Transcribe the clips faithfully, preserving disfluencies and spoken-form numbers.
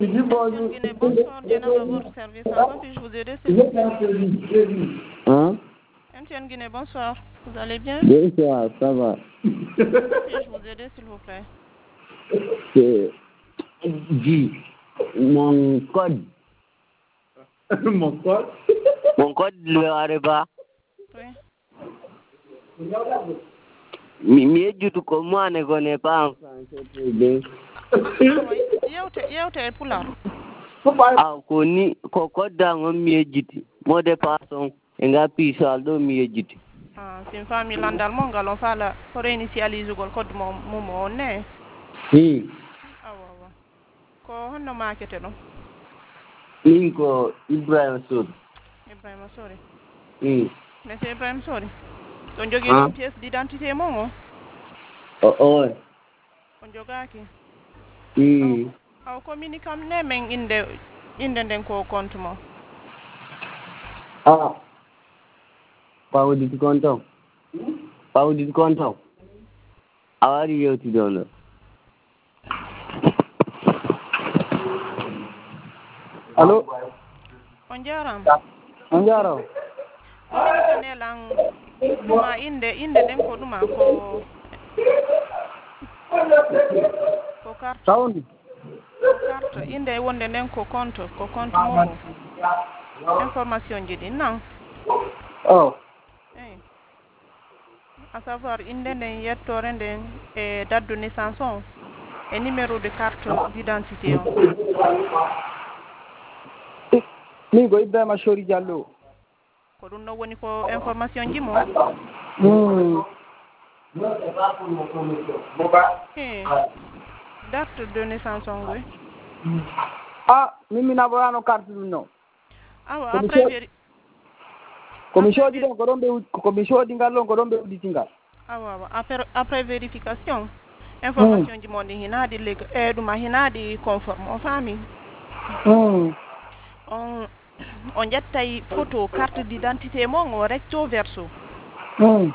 M. Guinée, bonsoir, bien à votre service. En quoi puis-je vous aider, s'il vous plaît? Hein? M. Guinée, bonsoir. Vous allez bien? Bonsoir, ça va. Puis-je vous aider, s'il vous plaît? C'est dit mon code. Mon code? Mon code le arriva. Oui. Mi du tout comme moi ne connais pas en français très bien. Ah oui. Yewte yewte pular. Ah koni ko kodda ngom mi jiti. Mo de façon nga pisal do mi jiti. Ah, c'est une famille landal mo ngalon fala ko réinitialiser gol code mo mo ne. Oui. Ah wa wa. Ko honno makete no. Min ko Ibrahim Sod. Ibrahima Sori. Oui. Monsieur Ibrahima Sori. Don jogi Ah. ɗum pièce d'identité mo ngo. Oh oh. On jogaki. Oui. Aw communique am ne men inde inde nden ko compte mo. Ah. Pawo dit konto. Pawo dit konto. Awari yewti dono. Allô? On jaram. On jaro. Communique ne lang duma inde inde nden ko duma ko ko carte. Sound. Ko carte inde wonde nden ko compte ko compte momo. Information ji din nan. Oh. Eh. À savoir inde nden yettore nden e date de naissance on et numéro de carte d'identité on. Ni go Ibrahima Sori Diallo. Ko ɗum no woni ko information ji mo. Hmm. Eh. Date de naissance on goy. Ah, mimi na boyano carte dum no. Awa Commission- après véri Commission di don ko don be commission di ngallo ko don be uditinga. awa awa après après vérification information ji mon hinadi leg e ɗuma hinadi conforme on faami. Hmm. On on ƴettay photo carte d'identité mon o recto verso. Hmm.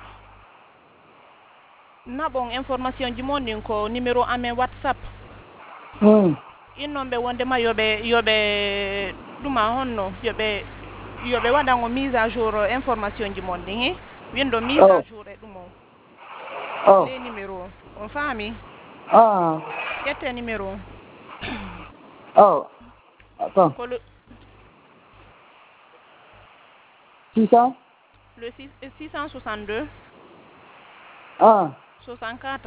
Naɓon information ji mon ɗin ko numéro amen WhatsApp. Hmm. Innomɓe wondema yoɓe yoɓe ɗuma honno yoɓe yoɓe waɗango mise à jour information ji mon ɗin hi windo mise à jour e ɗum o Oh. les numéro on faami. Ah. Ƴette numéro Oh. Attends. ko le six cents? le six six cent soixante-deux Ah. soixante-quatre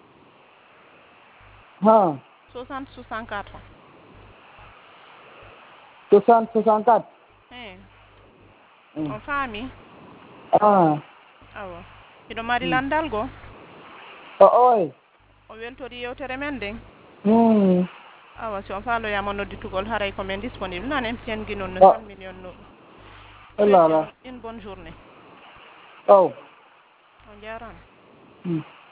Ah. soixante soixante-quatre. soixante soixante-quatre. Eh. Hmm. On faami. Ah. Awa. Iɗo mari landal go. Oh oh. O weltori yewtere men nden. Hmm. Awa si on faaloyama nodditugol haray ko men disponible nan en piyangi noon no Ah. salmini on no. Allah Allah. Une bonne journée. Oh. On jarama. Hmm.